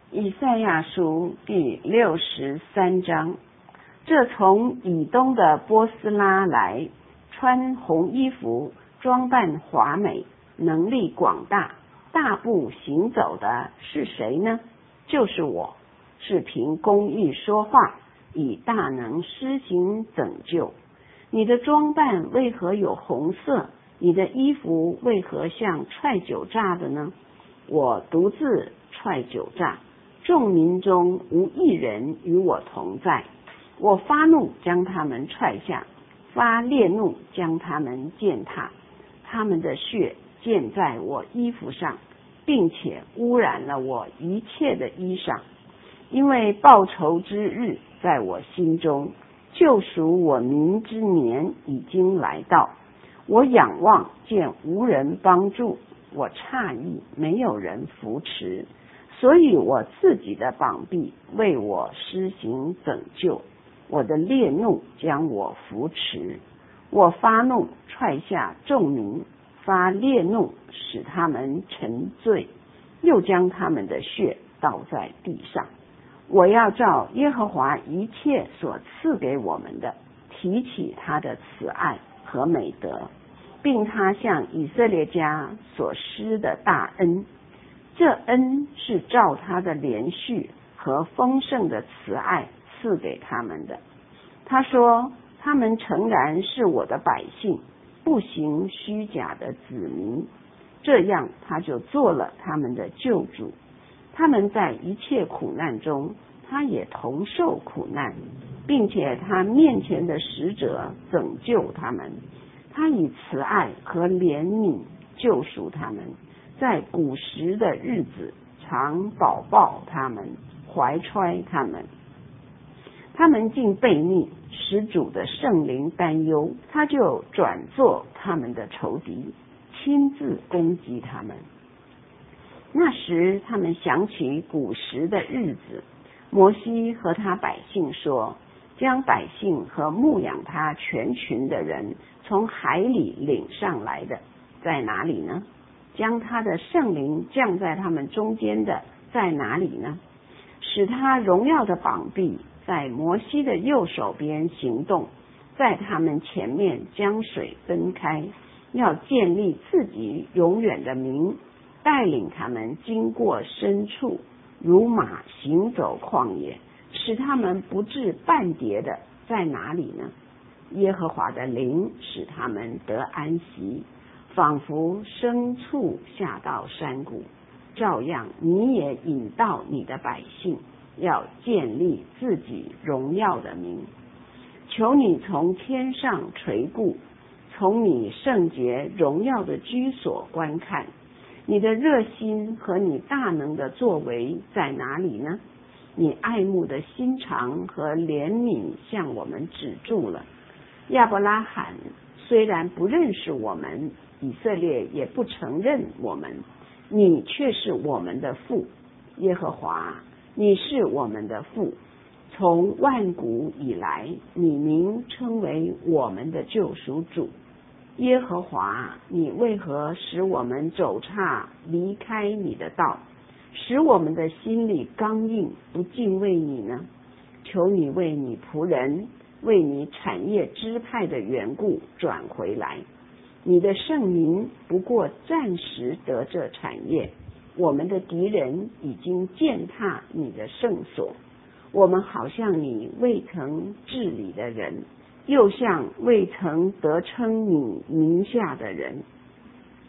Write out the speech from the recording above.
以赛亚书第63章，这从以东的波斯拉来，穿红衣服，装扮华美，能力广大，大步行走的是谁呢？就是我，是凭公义说话，以大能施行拯救。你的装扮为何有红色？你的衣服为何像踹酒榨的呢？我独自踹酒榨，众民中无一人与我同在。我发怒将他们踹下，发烈怒将他们践踏，他们的血溅在我衣服上，并且污染了我一切的衣裳。因为报仇之日在我心中，救赎我民之年已经来到。我仰望见无人帮助，我诧异没有人扶持，所以我自己的膀臂为我施行拯救，我的烈怒将我扶持。我发怒踹下众民，发烈怒使他们沉醉，又将他们的血倒在地上。我要照耶和华一切所赐给我们的，提起他的慈爱和美德，并他向以色列家所施的大恩。这恩是照他的连续和丰盛的慈爱赐给他们的。他说，他们诚然是我的百姓，不行虚假的子民，这样他就做了他们的救主。他们在一切苦难中，他也同受苦难，并且他面前的使者拯救他们。他以慈爱和怜悯救赎他们，在古时的日子常保抱他们，怀揣他们。他们竟悖逆，使主的圣灵担忧，他就转作他们的仇敌，亲自攻击他们。那时他们想起古时的日子，摩西和他百姓说，将百姓和牧养他全群的人从海里领上来的在哪里呢？将他的圣灵降在他们中间的在哪里呢？使他荣耀的膀臂在摩西的右手边行动，在他们前面将水分开，要建立自己永远的名，带领他们经过深处，如马行走旷野，使他们不致半跌的在哪里呢？耶和华的灵使他们得安息，仿佛牲畜下到山谷，照样你也引导你的百姓，要建立自己荣耀的名。求你从天上垂顾，从你圣洁荣耀的居所观看，你的热心和你大能的作为在哪里呢？你爱慕的心肠和怜悯向我们止住了。亚伯拉罕虽然不认识我们，以色列也不承认我们，你却是我们的父。耶和华，你是我们的父，从万古以来，你名称为我们的救赎主。耶和华，你为何使我们走岔离开你的道，使我们的心里刚硬，不敬畏你呢？求你为你仆人，为你产业支派的缘故转回来。你的圣民不过暂时得这产业，我们的敌人已经践踏你的圣所。我们好像你未曾治理的人，又像未曾得称你名下的人。